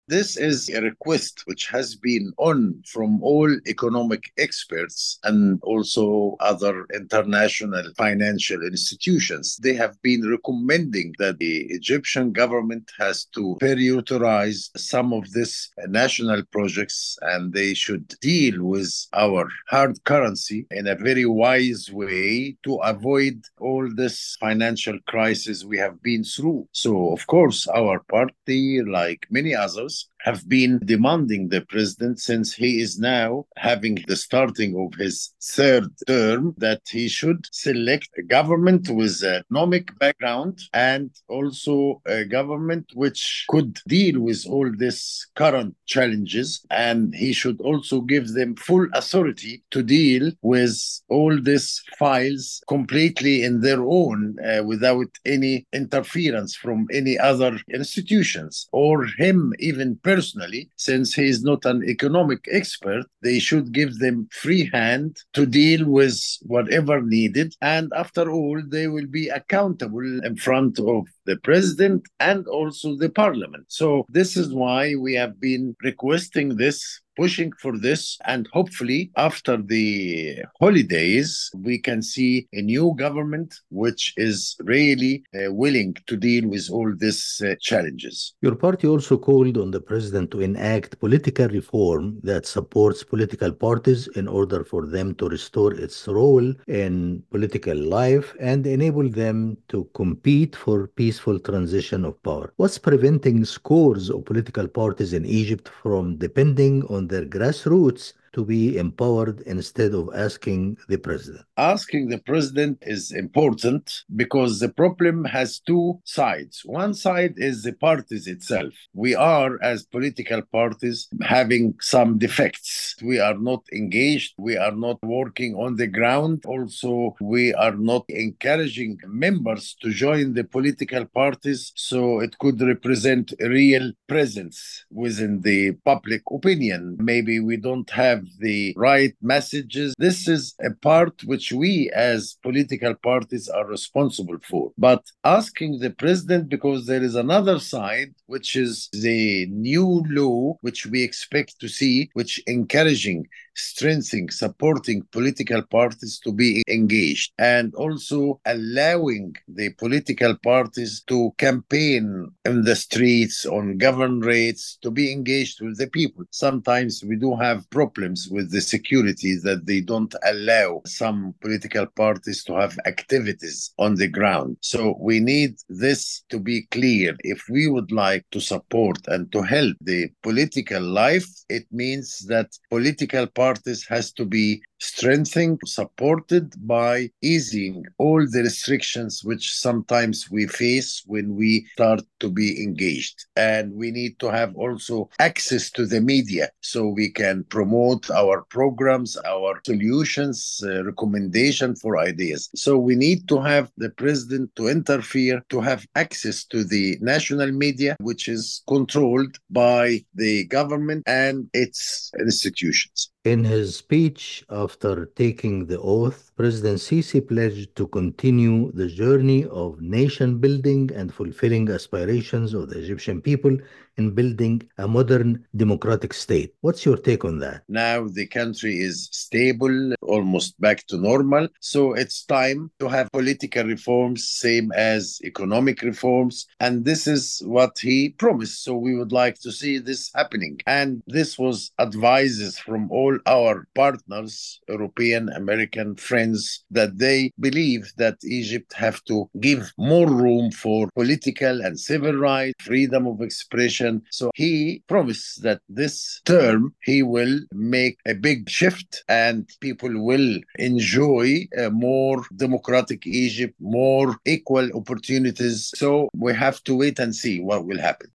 This is a request which has been on from all economic experts and also other international financial institutions. They have been recommending that the Egyptian government has to prioritize some of these national projects and they should deal with our hard currency in a very wise way to avoid all this financial crisis we have been through. So, of course, our party, like many others, have been demanding the president since he is now having the starting of his third term that he should select a government with an economic background and also a government which could deal with all these current challenges, and he should also give them full authority to deal with all these files completely in their own without any interference from any other institutions or him even personally. Since he is not an economic expert, they should give them free hand to deal with whatever needed. And after all, they will be accountable in front of the president and also the parliament. So this is why we have been requesting this, pushing for this, and hopefully after the holidays we can see a new government which is really willing to deal with all these challenges. Your party also called on the president to enact political reform that supports political parties in order for them to restore its role in political life and enable them to compete for peaceful transition of power. What's preventing scores of political parties in Egypt from depending on their grassroots to be empowered instead of asking the president? Asking the president is important because the problem has two sides. One side is the parties itself. We are, as political parties, having some defects. We are not engaged. We are not working on the ground. Also, we are not encouraging members to join the political parties so it could represent a real presence within the public opinion. Maybe we don't have the right messages. This is a part which we as political parties are responsible for. But asking the president, because there is another side, which is the new law, which we expect to see, which encouraging, strengthening, supporting political parties to be engaged, and also allowing the political parties to campaign in the streets on governorates, to be engaged with the people. Sometimes we do have problems with the security that they don't allow some political parties to have activities on the ground. So we need this to be clear. If we would like to support and to help the political life, it means that political parties has to be strengthened, supported by easing all the restrictions which sometimes we face when we start to be engaged. And we need to have also access to the media so we can promote our programs, our solutions, recommendation for ideas. So we need to have the president to interfere, to have access to the national media, which is controlled by the government and its institutions. In his speech after taking the oath, President Sisi pledged to continue the journey of nation building and fulfilling aspirations of the Egyptian people in building a modern democratic state. What's your take on that? Now the country is stable, almost back to normal. So it's time to have political reforms, same as economic reforms. And this is what he promised. So we would like to see this happening. And this was advices from all our partners, European, American friends, that they believe that Egypt have to give more room for political and civil rights, freedom of expression. So he promised that this term he will make a big shift and people will enjoy a more democratic Egypt, more equal opportunities. So we have to wait and see what will happen.